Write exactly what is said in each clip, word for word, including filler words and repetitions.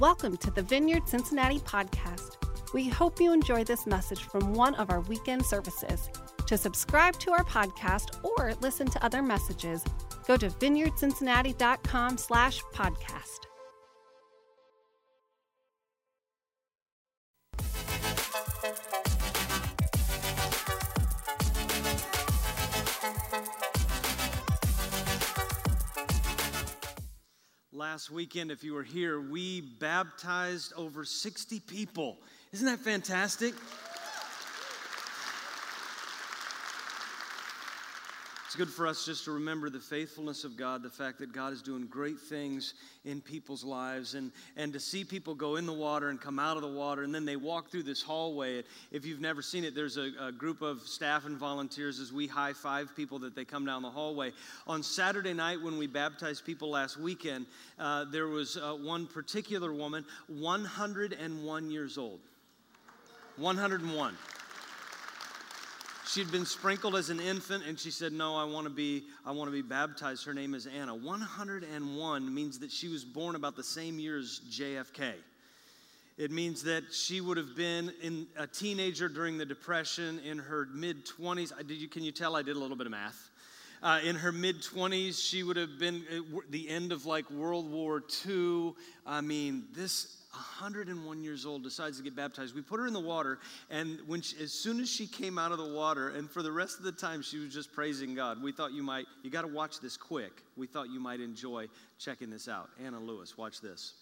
Welcome to the Vineyard Cincinnati podcast. We hope you enjoy this message from one of our weekend services. To subscribe to our podcast or listen to other messages, go to vineyardcincinnati.com slash podcast. Last weekend, if you were here, we baptized over sixty people. Isn't that fantastic? It's good for us just to remember the faithfulness of God, the fact that God is doing great things in people's lives, and, and to see people go in the water and come out of the water, and then they walk through this hallway. If you've never seen it, there's a, a group of staff and volunteers as we high-five people that they come down the hallway. On Saturday night when we baptized people last weekend, uh, there was uh, one particular woman, one hundred one years old. one hundred one. She'd been sprinkled as an infant, and she said, no, I want to be I want to be baptized. Her name is Anna. one hundred one means that she was born about the same year as J F K. It means that she would have been in a teenager during the Depression, in her mid-twenties. I, did you, can you tell I did a little bit of math? Uh, in her mid-twenties, she would have been at the end of like World War Two. I mean, this one hundred one years old decides to get baptized. We put her in the water, and when she, as soon as she came out of the water, and for the rest of the time, she was just praising God. We thought you might, you got to watch this quick. We thought you might enjoy checking this out. Anna Lewis, watch this.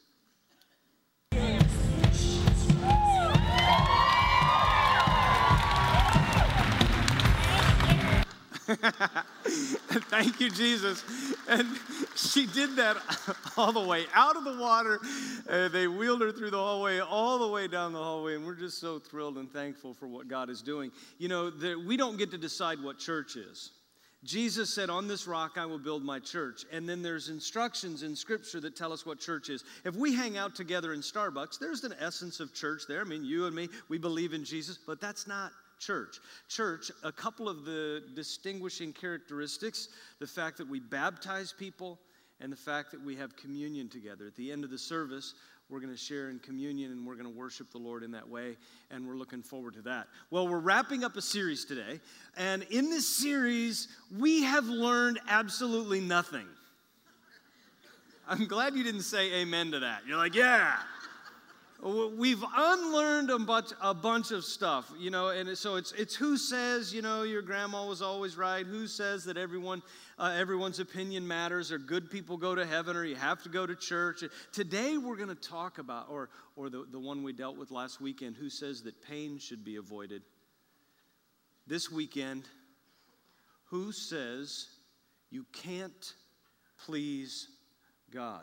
Thank you, Jesus. And she did that all the way out of the water. Uh, they wheeled her through the hallway, all the way down the hallway, and we're just so thrilled and thankful for what God is doing. You know, the, we don't get to decide what church is. Jesus said, on this rock I will build my church. And then there's instructions in Scripture that tell us what church is. If we hang out together in Starbucks, there's an essence of church there. I mean, you and me, we believe in Jesus, but that's not church. Church, a couple of the distinguishing characteristics, the fact that we baptize people and the fact that we have communion together. At the end of the service, we're going to share in communion and we're going to worship the Lord in that way, and we're looking forward to that. Well, we're wrapping up a series today, and in this series, we have learned absolutely nothing. I'm glad you didn't say amen to that. You're like, yeah. We've unlearned a bunch, a bunch of stuff, you know, and so it's it's who says, you know, your grandma was always right, who says that everyone, uh, everyone's opinion matters, or good people go to heaven, or you have to go to church. Today we're going to talk about, or or the, the one we dealt with last weekend, who says that pain should be avoided. This weekend, who says you can't please God?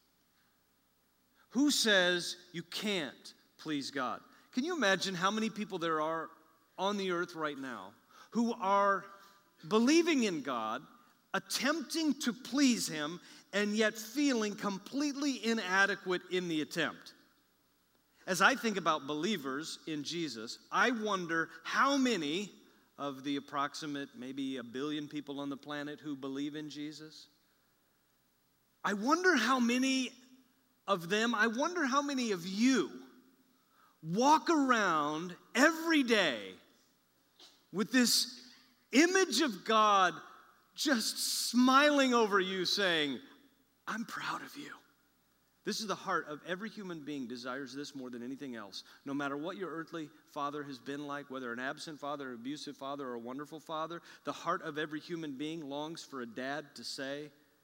Who says you can't please God? Can you imagine how many people there are on the earth right now who are believing in God, attempting to please Him, and yet feeling completely inadequate in the attempt? As I think about believers in Jesus, I wonder how many of the approximate maybe a billion people on the planet who believe in Jesus, I wonder how many of them, I wonder how many of you walk around every day with this image of God just smiling over you, saying, I'm proud of you. This is the heart of every human being, desires this more than anything else. No matter what your earthly father has been like, whether an absent father, an abusive father, or a wonderful father, the heart of every human being longs for a dad to say,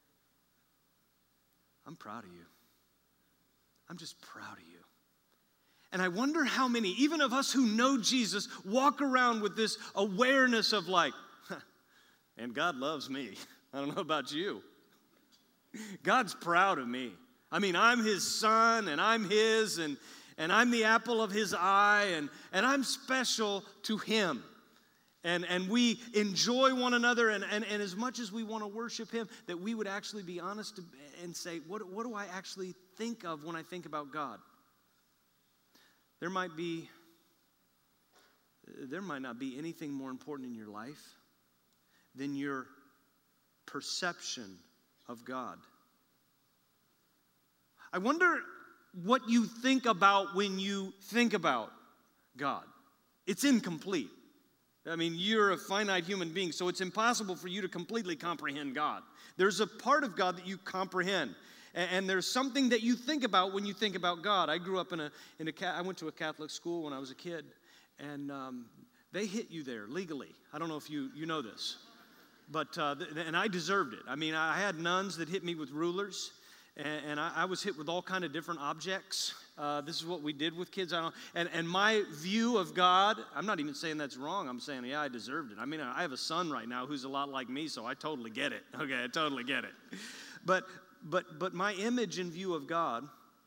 I'm proud of you. I'm just proud of you. And I wonder how many, even of us who know Jesus, walk around with this awareness of like, and God loves me. I don't know about you. God's proud of me. I mean, I'm His son, and I'm His, and, and I'm the apple of His eye, and, and I'm special to Him. And, and we enjoy one another, and, and, and as much as we want to worship Him, that we would actually be honest to, and say, what, what do I actually think of when I think about God? There might be, there might not be anything more important in your life than your perception of God. I wonder what you think about when you think about God. It's incomplete. I mean, you're a finite human being, so it's impossible for you to completely comprehend God. There's a part of God that you comprehend, and, and there's something that you think about when you think about God. I grew up in a, in a I went to a Catholic school when I was a kid, and um, they hit you there legally. I don't know if you, you know this, but, uh, th- and I deserved it. I mean, I had nuns that hit me with rulers, and, and I, I was hit with all kind of different objects. Uh, this is what we did with kids. I don't, and, and my view of God, I'm not even saying that's wrong. I'm saying, yeah, I deserved it. I mean, I have a son right now who's a lot like me, so I totally get it. Okay, I totally get it. But, but, but my image and view of God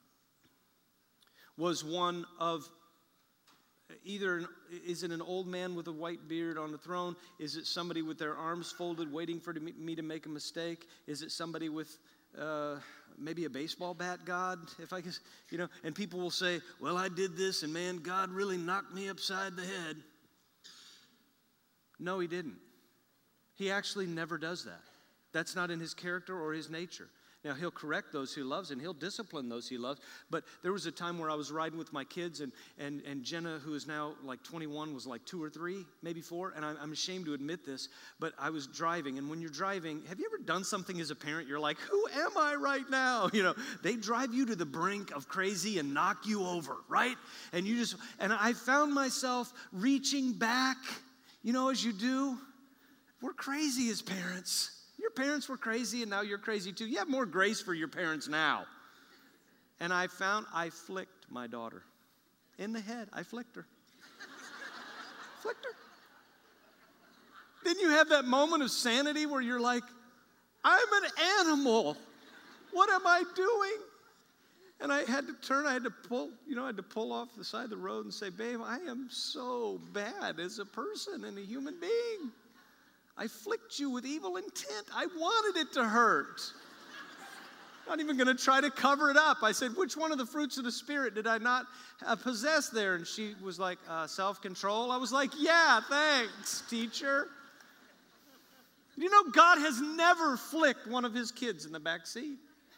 was one of either, is it an old man with a white beard on the throne? Is it somebody with their arms folded waiting for me to make a mistake? Is it somebody with uh, maybe a baseball bat God, if I could, you know? And people will say, well, I did this, and man, God really knocked me upside the head. No, he didn't. He actually never does that. That's not in his character or his nature. Now, he'll correct those he loves, and he'll discipline those he loves. But there was a time where I was riding with my kids, and and, and Jenna, who is now like twenty-one, was like two or three, maybe four. And I'm, I'm ashamed to admit this, but I was driving. And when you're driving, have you ever done something as a parent? You're like, who am I right now? You know, they drive you to the brink of crazy and knock you over, right? And you just, and I found myself reaching back, you know, as you do. We're crazy as parents. Your parents were crazy, and now you're crazy too. You have more grace for your parents now. And I found I flicked my daughter in the head. I flicked her. Flicked her. Then you have that moment of sanity where you're like, I'm an animal. What am I doing? And I had to turn, I had to pull, you know, I had to pull off the side of the road and say, babe, I am so bad as a person and a human being. I flicked you with evil intent. I wanted it to hurt. Not even going to try to cover it up. I said, which one of the fruits of the Spirit did I not uh, possess there? And she was like, uh, self-control. I was like, yeah, thanks, teacher. You know, God has never flicked one of his kids in the back seat.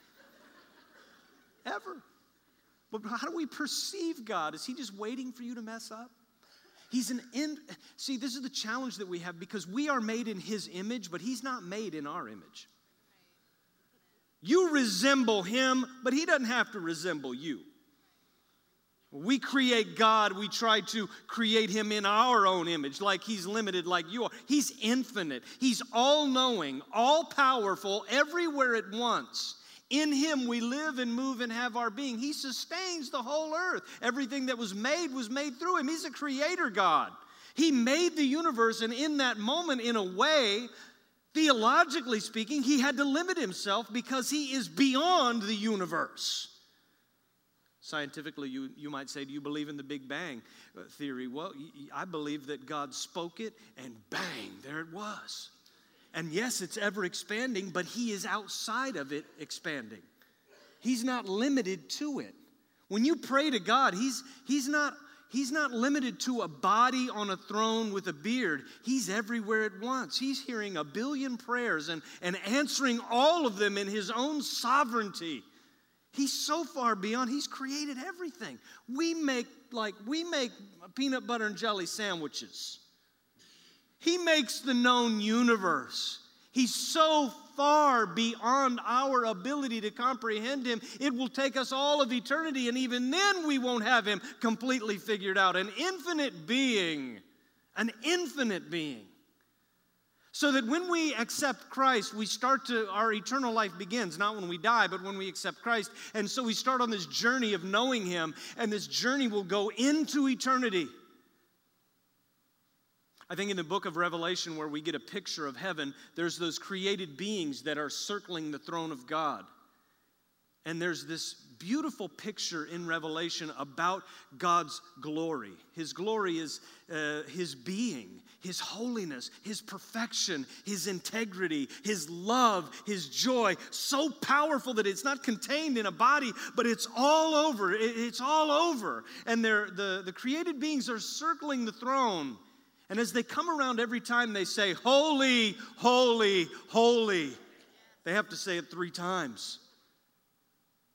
Ever. But how do we perceive God? Is he just waiting for you to mess up? He's an in, see, this is the challenge that we have because we are made in his image, but he's not made in our image. You resemble him, but he doesn't have to resemble you. We create God, we try to create him in our own image, like he's limited like you are. He's infinite. He's all-knowing, all-powerful, everywhere at once. In him we live and move and have our being. He sustains the whole earth. Everything that was made was made through him. He's a creator God. He made the universe, and in that moment, in a way, theologically speaking, he had to limit himself because he is beyond the universe. Scientifically, you, you might say, do you believe in the Big Bang theory? Well, I believe that God spoke it, and bang, there it was. And yes, it's ever expanding, but he is outside of it expanding. He's not limited to it. When you pray to God, he's, he's, not, he's not limited to a body on a throne with a beard. He's everywhere at once. He's hearing a billion prayers and, and answering all of them in his own sovereignty. He's so far beyond, he's created everything. We make, like, we make peanut butter and jelly sandwiches. He makes the known universe. He's so far beyond our ability to comprehend him, it will take us all of eternity, and even then we won't have him completely figured out. An infinite being, an infinite being. So that when we accept Christ, we start to, our eternal life begins, not when we die, but when we accept Christ. And so we start on this journey of knowing him, and this journey will go into eternity. I think in the book of Revelation, where we get a picture of heaven, there's those created beings that are circling the throne of God. And there's this beautiful picture in Revelation about God's glory. His glory is uh, his being, his holiness, his perfection, his integrity, his love, his joy. So powerful that it's not contained in a body, but it's all over. It's all over. And they're, the, the created beings are circling the throne. And as they come around every time they say, holy, holy, holy, they have to say it three times.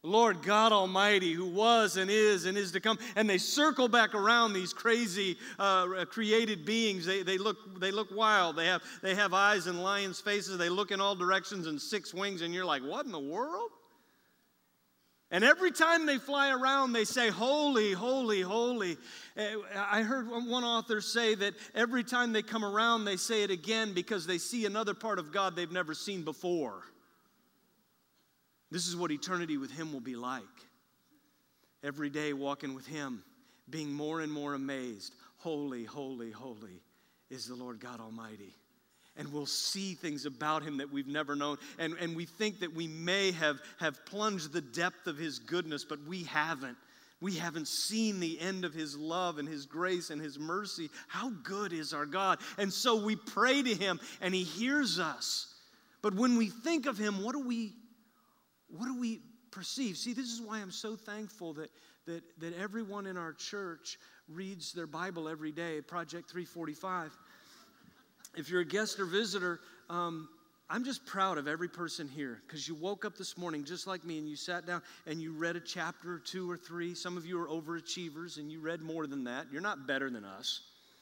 Lord God Almighty, who was and is and is to come. And they circle back around these crazy uh, created beings. They, they, look, they look wild. They have, they have eyes and lions' faces. They look in all directions and six wings. And you're like, what in the world? And every time they fly around, they say, holy, holy, holy. I heard one author say that every time they come around, they say it again because they see another part of God they've never seen before. This is what eternity with Him will be like. Every day walking with Him, being more and more amazed. Holy, holy, holy is the Lord God Almighty. And we'll see things about Him that we've never known. And, and we think that we may have, have plunged the depth of His goodness, but we haven't. We haven't seen the end of His love and His grace and His mercy. How good is our God? And so we pray to Him and He hears us. But when we think of Him, what do we What do we perceive? See, this is why I'm so thankful that, that, that everyone in our church reads their Bible every day, Project three forty-five. If you're a guest or visitor, um, I'm just proud of every person here because you woke up this morning just like me and you sat down and you read a chapter or two or three. Some of you are overachievers and you read more than that. You're not better than us.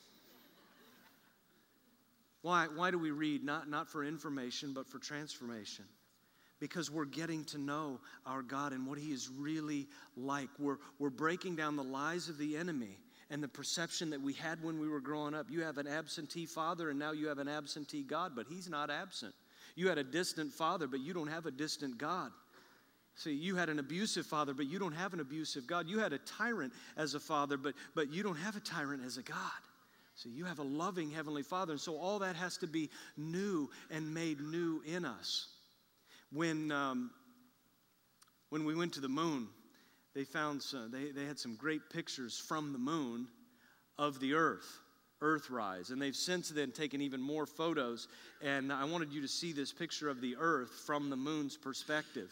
Why, why do we read? Not, not for information, but for transformation. Because we're getting to know our God and what He is really like. We're, we're breaking down the lies of the enemy and the perception that we had when we were growing up. You have an absentee father and now you have an absentee God, but He's not absent. You had a distant father, but you don't have a distant God. See, you had an abusive father, but you don't have an abusive God. You had a tyrant as a father, but, but you don't have a tyrant as a God. So you have a loving Heavenly Father, and so all that has to be new and made new in us. When, um, when we went to the moon, they found some, they, they had some great pictures from the moon of the earth, Earthrise. And they've since then taken even more photos. And I wanted you to see this picture of the earth from the moon's perspective.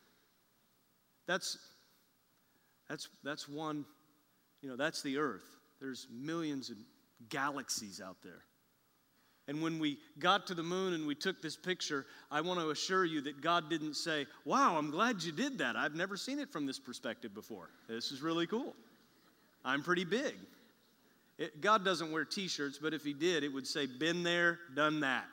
That's, that's, that's one, you know, that's the earth. There's millions of galaxies out there. And when we got to the moon and we took this picture, I want to assure you that God didn't say, wow, I'm glad you did that. I've never seen it from this perspective before. This is really cool. I'm pretty big. It, God doesn't wear t-shirts, but if He did, it would say, been there, done that.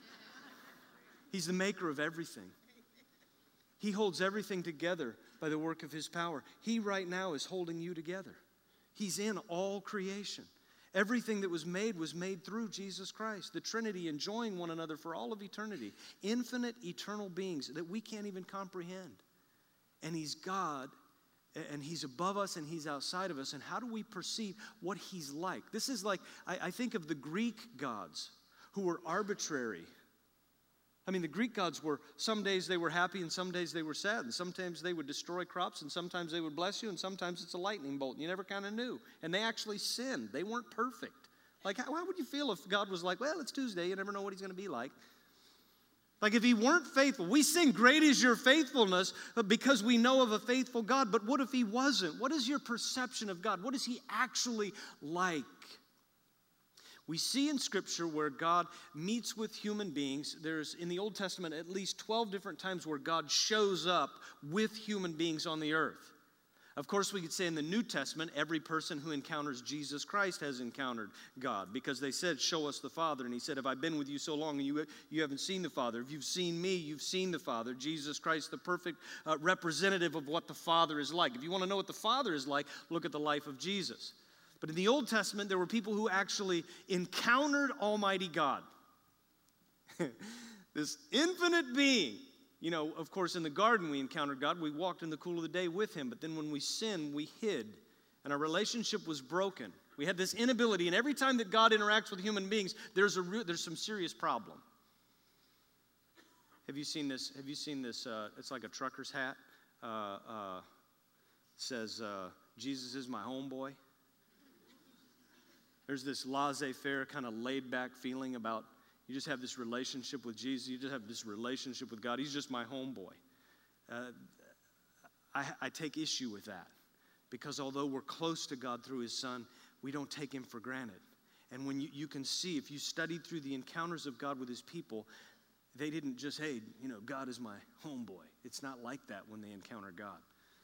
He's the maker of everything. He holds everything together by the work of His power. He right now is holding you together. He's in all creation. Everything that was made was made through Jesus Christ. The Trinity enjoying one another for all of eternity. Infinite, eternal beings that we can't even comprehend. And He's God, and He's above us, and He's outside of us. And how do we perceive what He's like? This is like, I, I think of the Greek gods who were arbitrary. I mean, the Greek gods were, some days they were happy and some days they were sad. And sometimes they would destroy crops and sometimes they would bless you and sometimes it's a lightning bolt. And you never kind of knew. And they actually sinned. They weren't perfect. Like, how, how would you feel if God was like, well, it's Tuesday. You never know what He's going to be like. Like if He weren't faithful. We sing, great is your faithfulness because we know of a faithful God. But what if He wasn't? What is your perception of God? What is He actually like? We see in Scripture where God meets with human beings. There's, in the Old Testament, at least twelve different times where God shows up with human beings on the earth. Of course, we could say in the New Testament, every person who encounters Jesus Christ has encountered God because they said, show us the Father. And He said, have I been with you so long and you, you haven't seen the Father? If you've seen me, you've seen the Father. Jesus Christ, the perfect uh, representative of what the Father is like. If you want to know what the Father is like, look at the life of Jesus. But in the Old Testament, there were people who actually encountered Almighty God. This infinite being. You know, of course, in the garden we encountered God. We walked in the cool of the day with Him. But then when we sinned, we hid. And our relationship was broken. We had this inability. And every time that God interacts with human beings, there's, a re- there's some serious problem. Have you seen this? Have you seen this? Uh, it's like a trucker's hat. Uh, uh, it says, uh, Jesus is my homeboy. There's this laissez-faire kind of laid-back feeling about you just have this relationship with Jesus. You just have this relationship with God. He's just my homeboy. Uh, I, I take issue with that because although we're close to God through His Son, we don't take Him for granted. And when you, you can see, if you studied through the encounters of God with His people, they didn't just, hey, you know, God is my homeboy. It's not like that when they encounter God.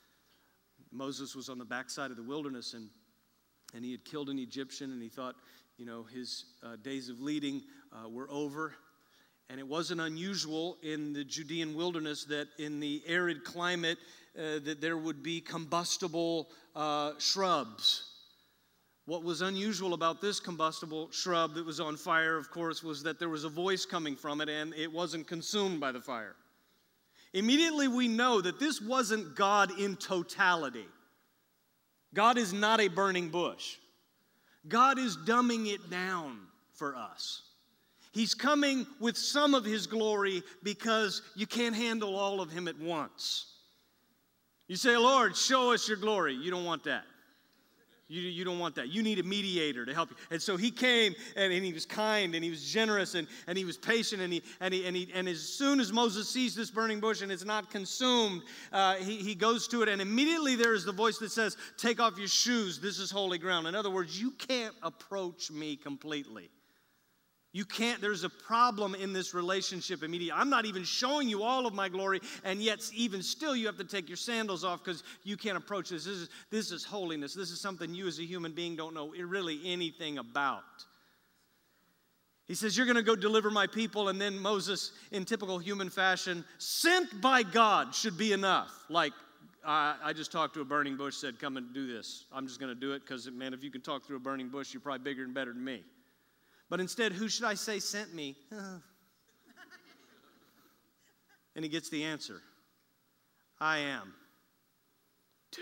Moses was on the backside of the wilderness, and, and he had killed an Egyptian, and he thought, you know, his uh, days of leading uh, were over. And it wasn't unusual in the Judean wilderness that in the arid climate uh, that there would be combustible uh, shrubs. What was unusual about this combustible shrub that was on fire, of course, was that there was a voice coming from it and it wasn't consumed by the fire. Immediately we know that this wasn't God in totality. God is not a burning bush. God is dumbing it down for us. He's coming with some of His glory because you can't handle all of Him at once. You say, Lord, show us your glory. You don't want that. You, you don't want that. You need a mediator to help you. And so He came, and, and He was kind, and He was generous, and, and He was patient, and he and he and he and as soon as Moses sees this burning bush and it's not consumed, uh, he, he goes to it, and immediately there is the voice that says, take off your shoes, this is holy ground. In other words, you can't approach me completely. You can't, there's a problem in this relationship immediately. I'm not even showing you all of my glory, and yet even still you have to take your sandals off because you can't approach this. This is, this is holiness. This is something you as a human being don't know really anything about. He says, you're going to go deliver my people, and then Moses, in typical human fashion, sent by God should be enough. Like, uh, I just talked to a burning bush, said, come and do this. I'm just going to do it because, man, if you can talk through a burning bush, you're probably bigger and better than me. But instead, who should I say sent me? And he gets the answer. I am. Dude,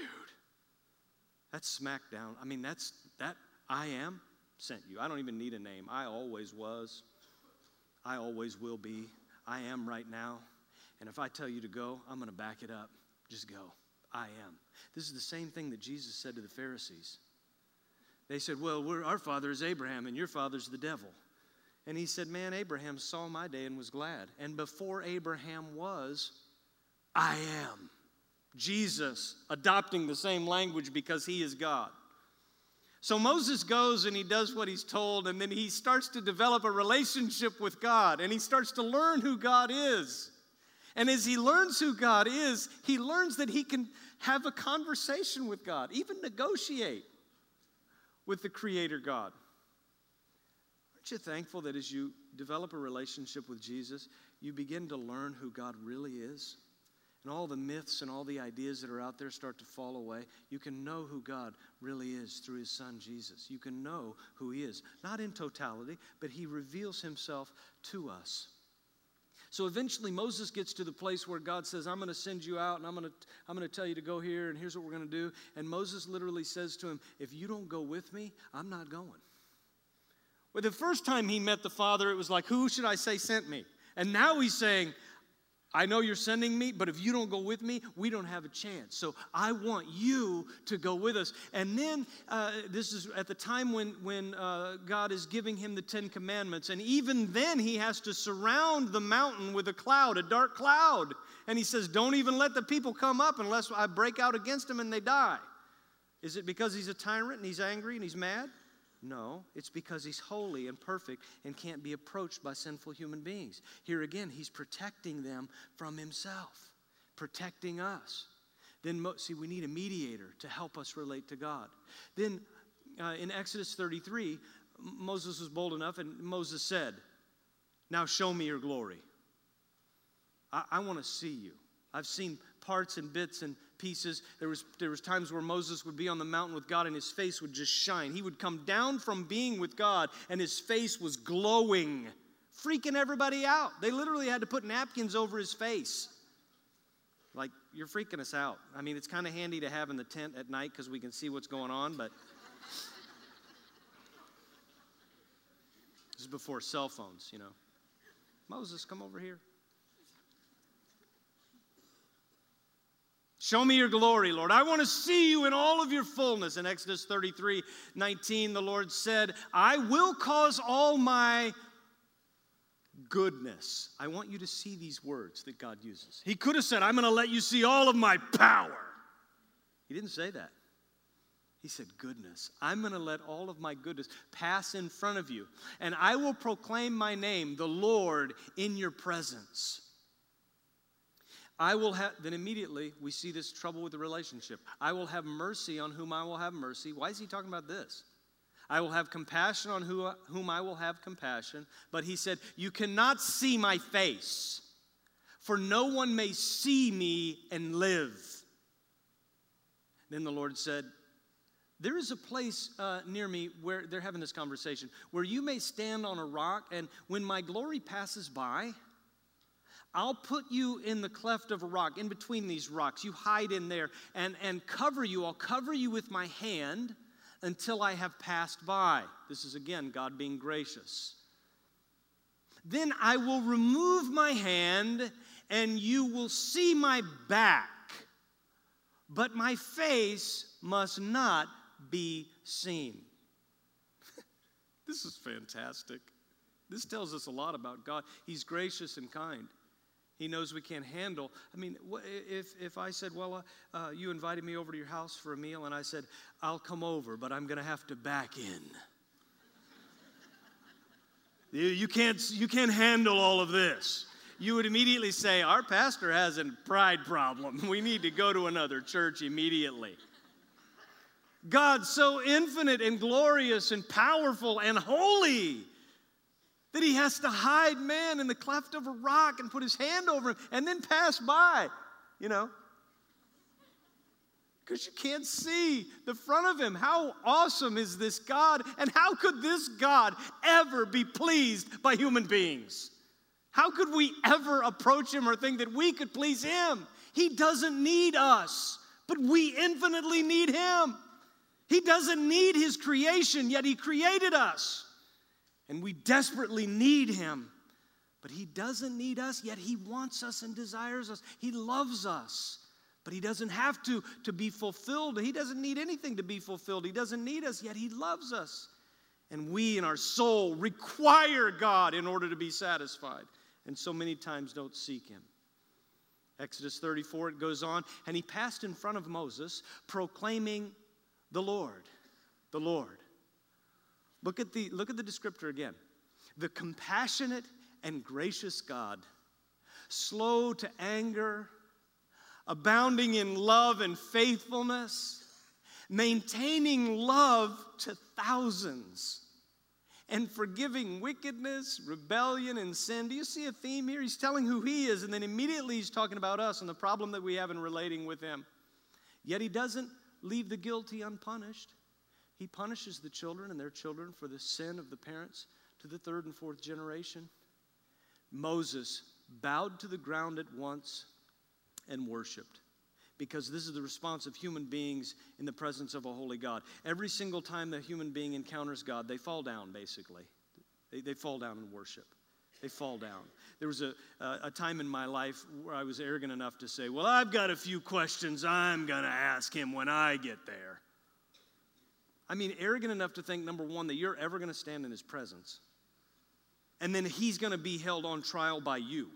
that's smackdown. I mean, that's, that I am sent you. I don't even need a name. I always was. I always will be. I am right now. And if I tell you to go, I'm going to back it up. Just go. I am. This is the same thing that Jesus said to the Pharisees. They said, well, we're, our father is Abraham, and your father's the devil. And he said, man, Abraham saw my day and was glad. And before Abraham was, I am. Jesus adopting the same language because he is God. So Moses goes and he does what he's told, and then he starts to develop a relationship with God, and he starts to learn who God is. And as he learns who God is, he learns that he can have a conversation with God, even negotiate with the Creator God. Aren't you thankful that as you develop a relationship with Jesus, you begin to learn who God really is? And all the myths and all the ideas that are out there start to fall away. You can know who God really is through His Son, Jesus. You can know who He is. Not in totality, but He reveals Himself to us. So eventually Moses gets to the place where God says, I'm going to send you out, and I'm going to I'm going to tell you to go here, and here's what we're going to do. And Moses literally says to him, if you don't go with me, I'm not going. Well, the first time he met the Father, it was like, who should I say sent me? And now he's saying, I know you're sending me, but if you don't go with me, we don't have a chance. So I want you to go with us. And then uh, this is at the time when, when uh, God is giving him the Ten Commandments. And even then he has to surround the mountain with a cloud, a dark cloud. And he says, don't even let the people come up unless I break out against them and they die. Is it because he's a tyrant and he's angry and he's mad? No, it's because he's holy and perfect and can't be approached by sinful human beings. Here again, he's protecting them from himself, protecting us. Then, see, we need a mediator to help us relate to God. Then uh, in Exodus thirty-three, Moses was bold enough, and Moses said, now show me your glory. I, I want to see you. I've seen parts and bits and pieces. There was, there was times where Moses would be on the mountain with God and his face would just shine. He would come down from being with God and his face was glowing, freaking everybody out. They literally had to put napkins over his face. Like, you're freaking us out. I mean, it's kind of handy to have in the tent at night because we can see what's going on, but this is before cell phones, you know. Moses, come over here. Show me your glory, Lord. I want to see you in all of your fullness. In Exodus thirty-three nineteen, the Lord said, I will cause all my goodness. I want you to see these words that God uses. He could have said, I'm going to let you see all of my power. He didn't say that. He said, goodness. I'm going to let all of my goodness pass in front of you. And I will proclaim my name, the Lord, in your presence. I will have, then immediately we see this trouble with the relationship. I will have mercy on whom I will have mercy. Why is he talking about this? I will have compassion on who, whom I will have compassion. But he said, you cannot see my face, for no one may see me and live. Then the Lord said, there is a place uh, near me where they're having this conversation, where you may stand on a rock, and when my glory passes by, I'll put you in the cleft of a rock, in between these rocks. You hide in there and, and cover you. I'll cover you with my hand until I have passed by. This is, again, God being gracious. Then I will remove my hand, and you will see my back, but my face must not be seen. This is fantastic. This tells us a lot about God. He's gracious and kind. He knows we can't handle. I mean, if, if I said, well, uh, uh, you invited me over to your house for a meal, and I said, I'll come over, but I'm going to have to back in. you, you, can't, you can't handle all of this. You would immediately say, our pastor has a pride problem. We need to go to another church immediately. God's so infinite and glorious and powerful and holy that he has to hide man in the cleft of a rock and put his hand over him and then pass by, you know. Because you can't see the front of him. How awesome is this God? And how could this God ever be pleased by human beings? How could we ever approach him or think that we could please him? He doesn't need us, but we infinitely need him. He doesn't need his creation, yet he created us. And we desperately need him. But he doesn't need us, yet he wants us and desires us. He loves us. But he doesn't have to, to be fulfilled. He doesn't need anything to be fulfilled. He doesn't need us, yet he loves us. And we in our soul require God in order to be satisfied. And so many times don't seek him. Exodus thirty-four, it goes on. And he passed in front of Moses, proclaiming the Lord, the Lord. Look at the, look at the descriptor again. The compassionate and gracious God, slow to anger, abounding in love and faithfulness, maintaining love to thousands, and forgiving wickedness, rebellion, and sin. Do you see a theme here? He's telling who he is, and then immediately he's talking about us and the problem that we have in relating with him. Yet he doesn't leave the guilty unpunished. He punishes the children and their children for the sin of the parents to the third and fourth generation. Moses bowed to the ground at once and worshiped, because this is the response of human beings in the presence of a holy God. Every single time the human being encounters God, they fall down, basically. They, they fall down and worship. They fall down. There was a, a, a time in my life where I was arrogant enough to say, well, I've got a few questions I'm going to ask him when I get there. I mean, arrogant enough to think, number one, that you're ever going to stand in his presence. And then he's going to be held on trial by you.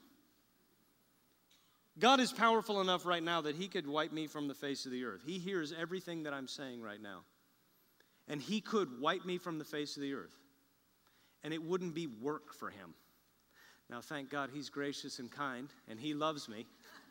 God is powerful enough right now that he could wipe me from the face of the earth. He hears everything that I'm saying right now. And he could wipe me from the face of the earth. And it wouldn't be work for him. Now, thank God he's gracious and kind, and he loves me.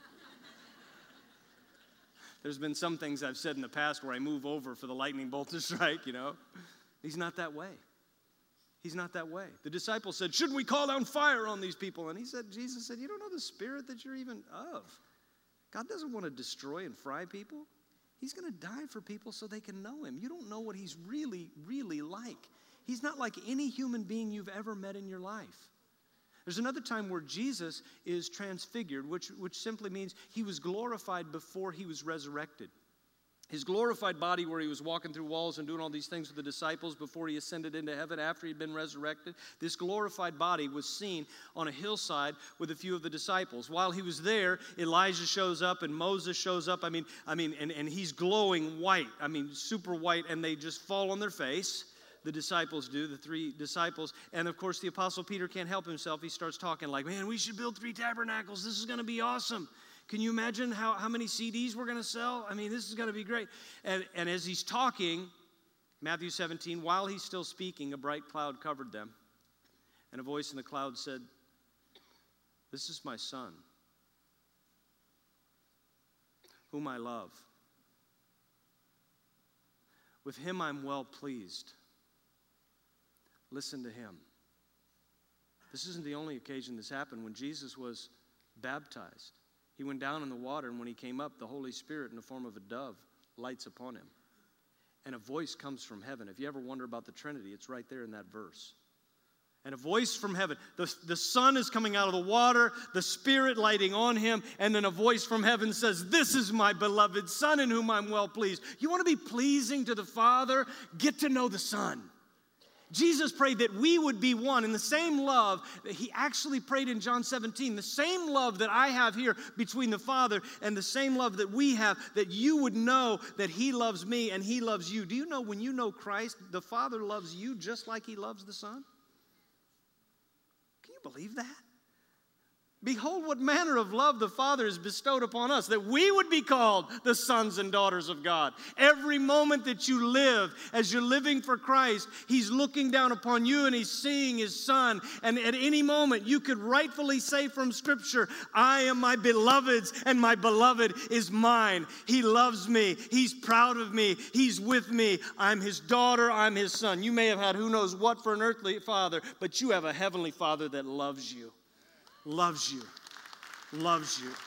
There's been some things I've said in the past where I move over for the lightning bolt to strike, you know. He's not that way. He's not that way. The disciples said, shouldn't we call down fire on these people? And he said, Jesus said, you don't know the spirit that you're even of. God doesn't want to destroy and fry people. He's going to die for people so they can know him. You don't know what he's really, really like. He's not like any human being you've ever met in your life. There's another time where Jesus is transfigured, which, which simply means he was glorified before he was resurrected. His glorified body, where he was walking through walls and doing all these things with the disciples before he ascended into heaven after he'd been resurrected, this glorified body was seen on a hillside with a few of the disciples. While he was there, Elijah shows up and Moses shows up. I mean, I mean, and, and he's glowing white. I mean, super white, and they just fall on their face. The disciples do, the three disciples. And of course, the Apostle Peter can't help himself. He starts talking like, man, we should build three tabernacles. This is going to be awesome. Can you imagine how, how many C Ds we're going to sell? I mean, this is going to be great. And, and as he's talking, Matthew seventeen, while he's still speaking, a bright cloud covered them. And a voice in the cloud said, this is my son, whom I love. With him I'm well pleased. Listen to him. This isn't the only occasion this happened. When Jesus was baptized, he went down in the water, and when he came up, the Holy Spirit in the form of a dove lights upon him. And a voice comes from heaven. If you ever wonder about the Trinity, it's right there in that verse. And a voice from heaven. The, the Son is coming out of the water, the Spirit lighting on him, and then a voice from heaven says, "This is my beloved Son in whom I'm well pleased." You want to be pleasing to the Father? Get to know the Son. Jesus prayed that we would be one in the same love that he actually prayed in John seventeen. The same love that I have here between the Father and the same love that we have, that you would know that he loves me and he loves you. Do you know when you know Christ, the Father loves you just like he loves the Son? Can you believe that? Behold what manner of love the Father has bestowed upon us, that we would be called the sons and daughters of God. Every moment that you live, as you're living for Christ, he's looking down upon you and he's seeing his Son. And at any moment, you could rightfully say from Scripture, "I am my beloved's and my beloved is mine." He loves me. He's proud of me. He's with me. I'm his daughter. I'm his son. You may have had who knows what for an earthly father, but you have a heavenly Father that loves you. Loves you, loves you.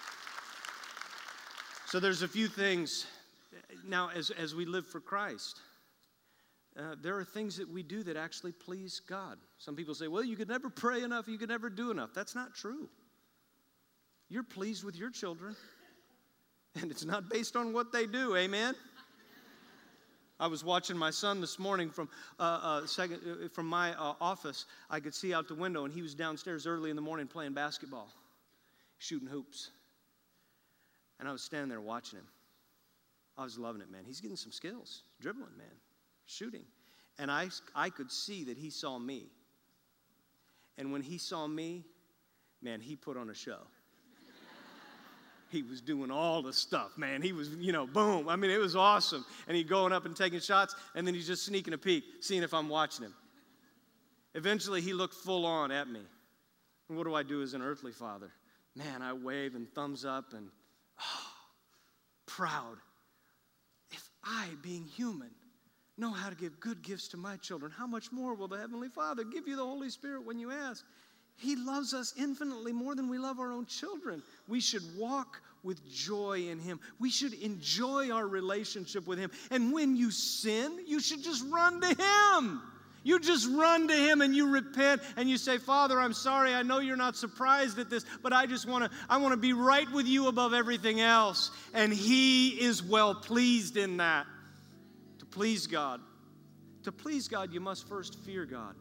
So there's a few things. Now, as, as we live for Christ, uh, there are things that we do that actually please God. Some people say, well, you could never pray enough, you could never do enough. That's not true. You're pleased with your children, and it's not based on what they do, amen? I was watching my son this morning from uh, uh, second, uh, from my uh, office. I could see out the window, and he was downstairs early in the morning playing basketball, shooting hoops. And I was standing there watching him. I was loving it, man. He's getting some skills, dribbling, man, shooting. And I, I could see that he saw me. And when he saw me, man, he put on a show. He was doing all the stuff, man. He was, you know, boom. I mean, it was awesome. And he'd going up and taking shots, and then he's just sneaking a peek, seeing if I'm watching him. Eventually, he looked full on at me. And what do I do as an earthly father? Man, I wave and thumbs up and, oh, proud. If I, being human, know how to give good gifts to my children, how much more will the Heavenly Father give you the Holy Spirit when you ask? He loves us infinitely more than we love our own children. We should walk with joy in him. We should enjoy our relationship with him. And when you sin, you should just run to him. You just run to him and you repent and you say, "Father, I'm sorry. I know you're not surprised at this, but I just want to I want to be right with you above everything else." And he is well pleased in that. To please God. To please God, you must first fear God.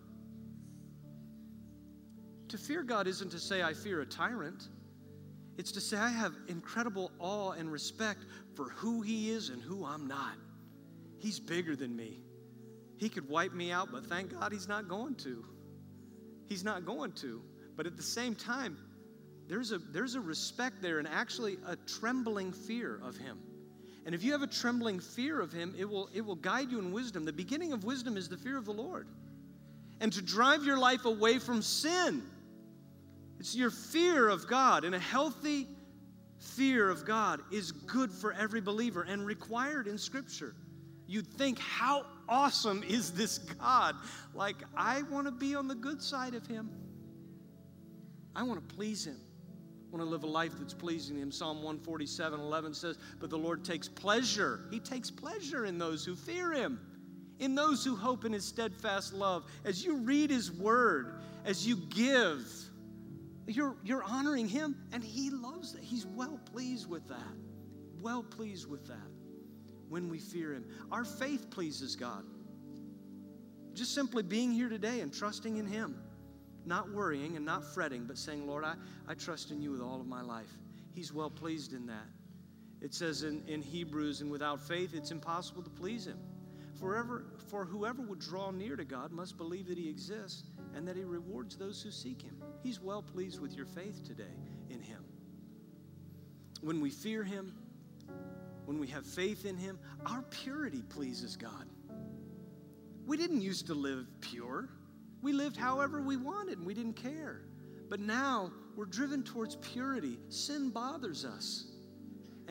To fear God isn't to say I fear a tyrant. It's to say I have incredible awe and respect for who he is and who I'm not. He's bigger than me. He could wipe me out, but thank God he's not going to. He's not going to. But at the same time, there's a, there's a respect there and actually a trembling fear of him. And if you have a trembling fear of him, it will, it will guide you in wisdom. The beginning of wisdom is the fear of the Lord. And to drive your life away from sin. It's your fear of God, and a healthy fear of God is good for every believer and required in Scripture. You'd think, how awesome is this God? Like, I want to be on the good side of him. I want to please him. I want to live a life that's pleasing to him. Psalm one forty-seven eleven says, "But the Lord takes pleasure." He takes pleasure in those who fear him, in those who hope in his steadfast love. As you read his word, as you give, You're, you're honoring him, and he loves that. He's well pleased with that. Well pleased with that when we fear him. Our faith pleases God. Just simply being here today and trusting in him. Not worrying and not fretting, but saying, "Lord, I, I trust in you with all of my life." He's well pleased in that. It says in, in Hebrews, "And without faith, it's impossible to please him. Forever, for whoever would draw near to God must believe that he exists and that he rewards those who seek him." He's well pleased with your faith today in him. When we fear him, when we have faith in him, our purity pleases God. We didn't used to live pure. We lived however we wanted and we didn't care. But now we're driven towards purity. Sin bothers us.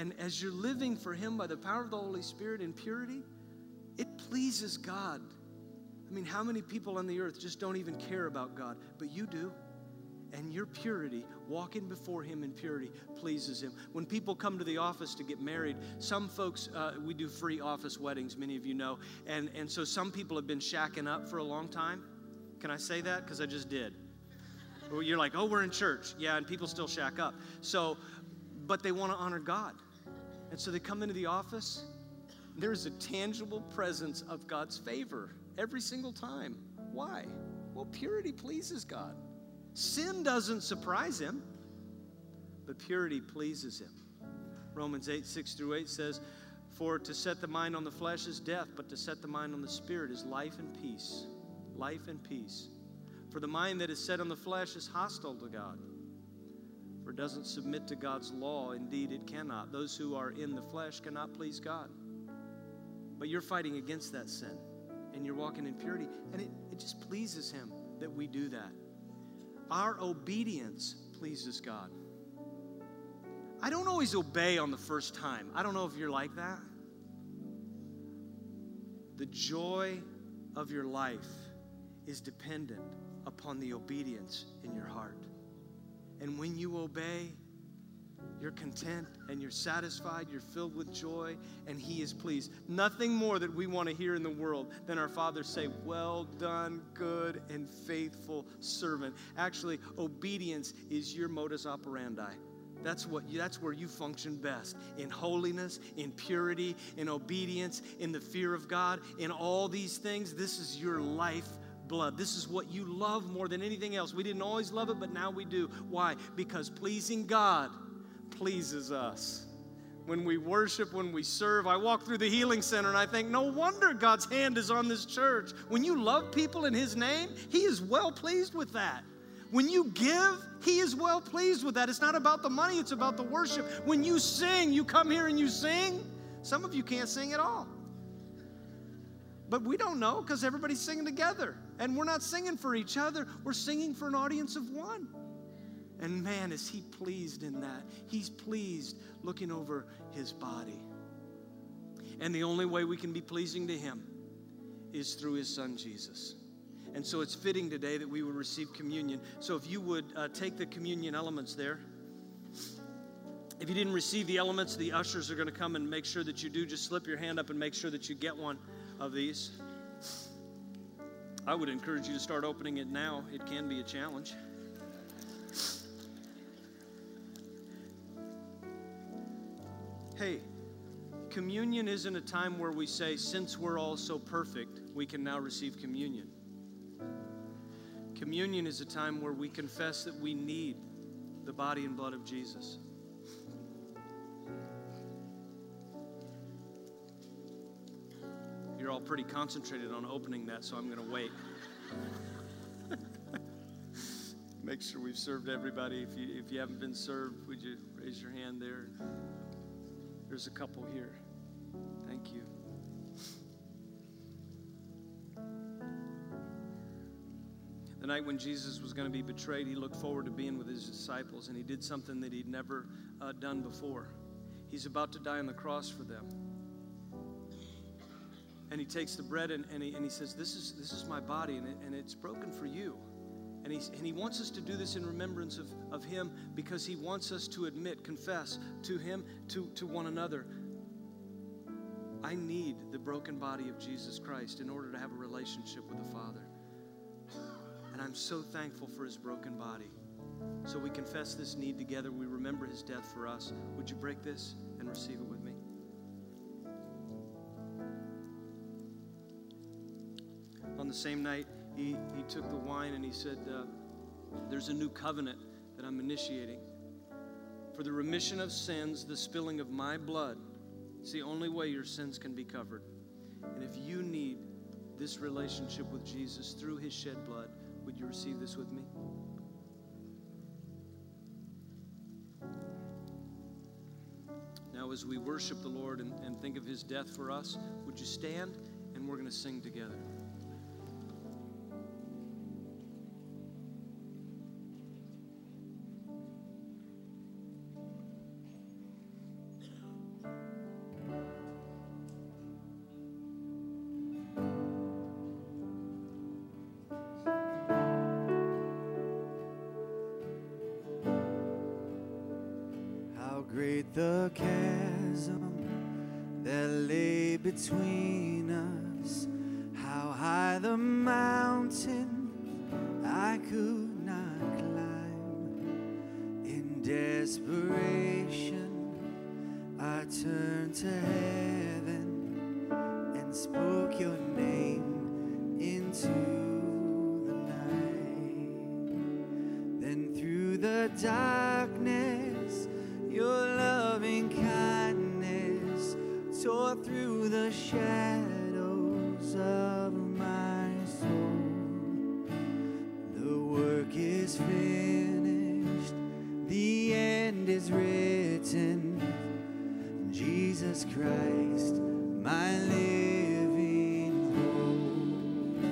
And as you're living for him by the power of the Holy Spirit in purity, it pleases God. I mean, how many people on the earth just don't even care about God? But you do. And your purity, walking before him in purity, pleases him. When people come to the office to get married, some folks, uh, we do free office weddings, many of you know. And, and so some people have been shacking up for a long time. Can I say that? Because I just did. Well, you're like, oh, we're in church. Yeah, and people still shack up. So, but they want to honor God. And so they come into the office. There's a tangible presence of God's favor every single time. Why? Well, purity pleases God. Sin doesn't surprise him, but purity pleases him. Romans eight, six through eight says, for to set the mind on the flesh is death, but to set the mind on the spirit is life and peace. Life and peace. For the mind that is set on the flesh is hostile to God, for it doesn't submit to God's law. Indeed, it cannot. Those who are in the flesh cannot please God. But you're fighting against that sin, and you're walking in purity, and it, it just pleases him that we do that. Our obedience pleases God. I don't always obey on the first time. I don't know if you're like that. The joy of your life is dependent upon the obedience in your heart. And when you obey, you're content and you're satisfied, you're filled with joy, and he is pleased. Nothing more that we want to hear in the world than our Father say, well done, good and faithful servant. Actually, obedience is your modus operandi. That's what you, that's where you function best. In holiness, in purity, in obedience, in the fear of God, in all these things. This is your life blood. This is what you love more than anything else. We didn't always love it, but now we do. Why? Because pleasing God pleases us. When we worship, when we serve, I walk through the healing center and I think, no wonder God's hand is on this church. When you love people in his name, he is well pleased with that. When you give, he is well pleased with that. It's not about the money, it's about the worship. When you sing, you come here and you sing. Some of you can't sing at all. But we don't know because everybody's singing together. And we're not singing for each other. We're singing for an audience of one. And man, is he pleased in that. He's pleased looking over his body. And the only way we can be pleasing to him is through his son, Jesus. And so it's fitting today that we would receive communion. So if you would uh, take the communion elements there. If you didn't receive the elements, the ushers are going to come and make sure that you do. Just slip your hand up and make sure that you get one of these. I would encourage you to start opening it now. It can be a challenge. Hey, communion isn't a time where we say, since we're all so perfect, we can now receive communion. Communion is a time where we confess that we need the body and blood of Jesus. You're all pretty concentrated on opening that, so I'm going to wait. Make sure we've served everybody. If you, if you haven't been served, would you raise your hand there? There's a couple here. Thank you. The night when Jesus was going to be betrayed, he looked forward to being with his disciples, and he did something that he'd never uh, done before. He's about to die on the cross for them. And he takes the bread and, and, he, and he says, this is, this is my body, and, it, and it's broken for you. And, he's, and he wants us to do this in remembrance of, of him, because he wants us to admit, confess to him, to, to one another, I need the broken body of Jesus Christ in order to have a relationship with the Father. And I'm so thankful for his broken body. So we confess this need together. We remember his death for us. Would you break this and receive it with me? On the same night, he, he took the wine and he said, uh, there's a new covenant that I'm initiating. For the remission of sins, the spilling of my blood. It's the only way your sins can be covered. And if you need this relationship with Jesus through his shed blood, would you receive this with me? Now, as we worship the Lord and, and think of his death for us, would you stand and we're going to sing together. the chasm that lay between us, how high the mountain I could not climb. In desperation, I turned to heaven and spoke your name into the night. Then through the darkness, your loving kindness tore through the shadows of my soul. The work is finished, the end is written. Jesus Christ, my living hope.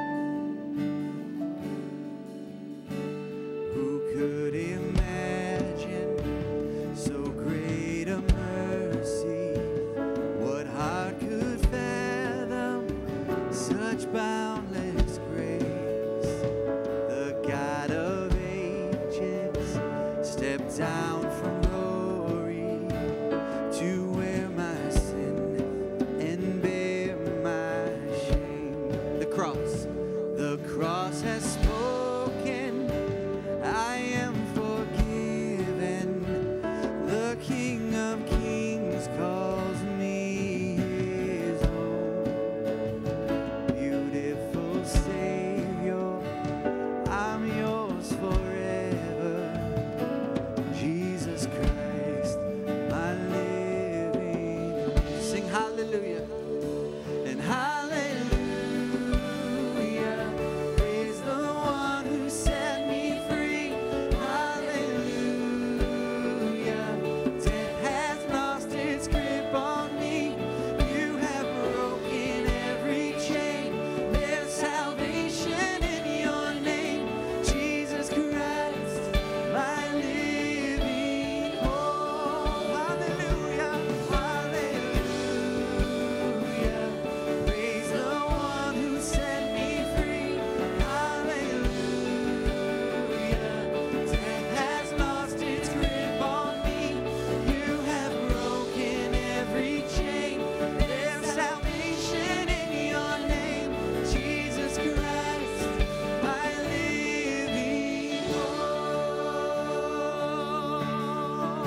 Who could imagine so great a mercy? What heart could fathom such boundless grace? The God of ages stepped down from glory to wear my sin and bear my shame. The cross, the cross has spoken. I am forgiven. The King of Kings calls me his own. Beautiful Savior, I'm yours forever. Jesus Christ, my living. Sing hallelujah and hallelujah. Praise the one who set me free. Hallelujah. Death has lost its grip on me. You have broken every chain. There's salvation in your name. Jesus Christ, my living hope. Hallelujah. Hallelujah. Praise the one who set me free. Hallelujah. Death has lost its grip on me. You have broken every chain. There's salvation in your name. Jesus Christ, my living hope.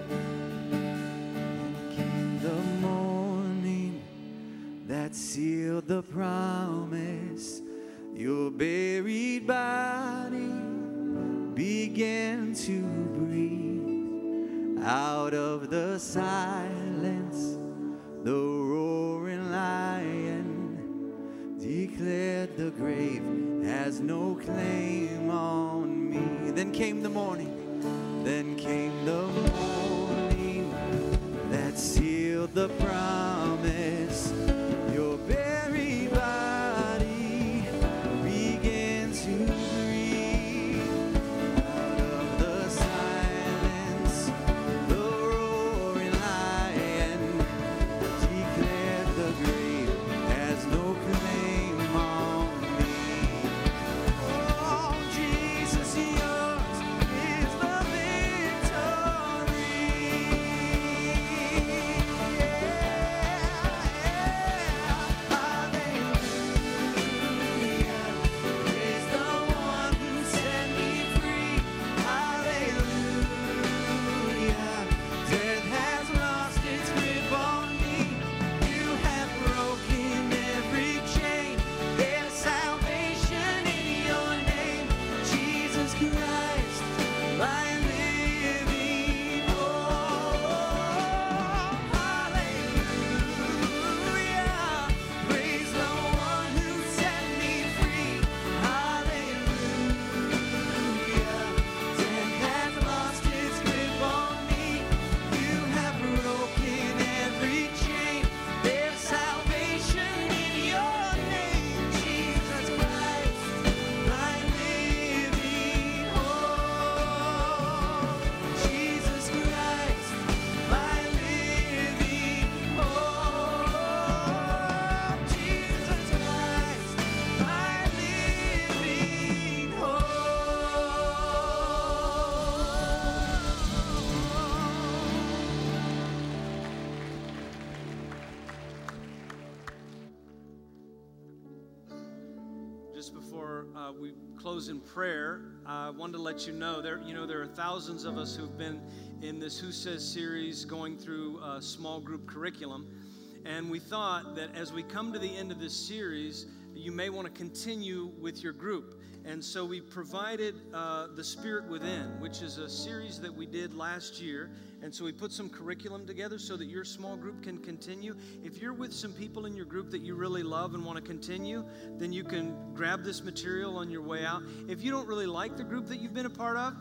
Came the morning that sealed the promise. Your buried body began to breathe. Out of the silence, the roaring lion declared the grave has no claim on me. Then came the morning, then came the morning that sealed the promise. Your buried body began to breathe. Out of the silence, the roaring lion declared the grave has no claim on me. Oh, Jesus, yours is the victory. Yeah. just before uh, we close in prayer, I wanted to let you know there. You know, there are thousands of us who've been in this Who Says series, going through a small group curriculum, and we thought that as we come to the end of this series, you may want to continue with your group. And so we provided uh, The Spirit Within, which is a series that we did last year. And so we put some curriculum together so that your small group can continue. If you're with some people in your group that you really love and want to continue, then you can grab this material on your way out. If you don't really like the group that you've been a part of,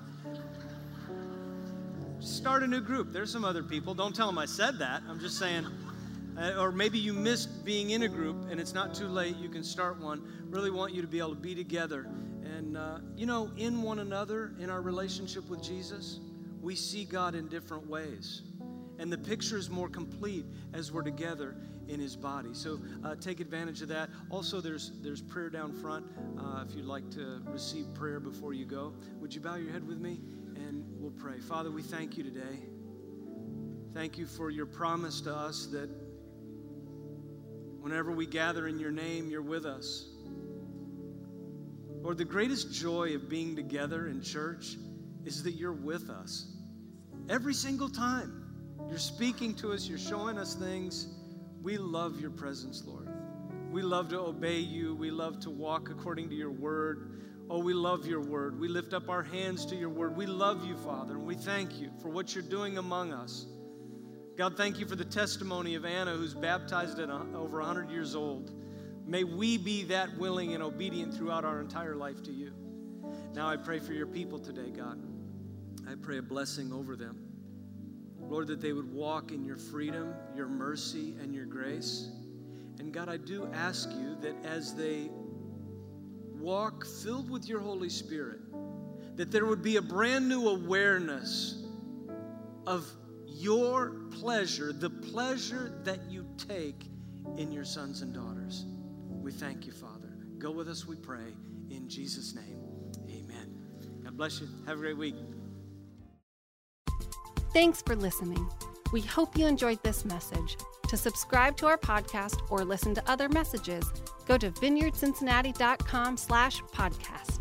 start a new group. There's some other people. Don't tell them I said that. I'm just saying. Uh, or maybe you missed being in a group and it's not too late. You can start one. Really want you to be able to be together. And, uh, you know, in one another, in our relationship with Jesus, we see God in different ways. And the picture is more complete as we're together in His body. So uh, take advantage of that. Also, there's there's prayer down front. Uh, if you'd like to receive prayer before you go, would you bow your head with me? And we'll pray. Father, we thank you today. Thank you for your promise to us that whenever we gather in your name, you're with us. Lord, the greatest joy of being together in church is that you're with us. Every single time you're speaking to us, you're showing us things. We love your presence, Lord. We love to obey you. We love to walk according to your word. Oh, we love your word. We lift up our hands to your word. We love you, Father, and we thank you for what you're doing among us. God, thank you for the testimony of Anna, who's baptized at over one hundred years old. May we be that willing and obedient throughout our entire life to you. Now I pray for your people today, God. I pray a blessing over them. Lord, that they would walk in your freedom, your mercy, and your grace. And God, I do ask you that as they walk filled with your Holy Spirit, that there would be a brand new awareness of your pleasure, the pleasure that you take in your sons and daughters. We thank you, Father. Go with us, we pray. In Jesus' name, amen. God bless you. Have a great week. Thanks for listening. We hope you enjoyed this message. To subscribe to our podcast or listen to other messages, go to vineyard cincinnati dot com slash podcast.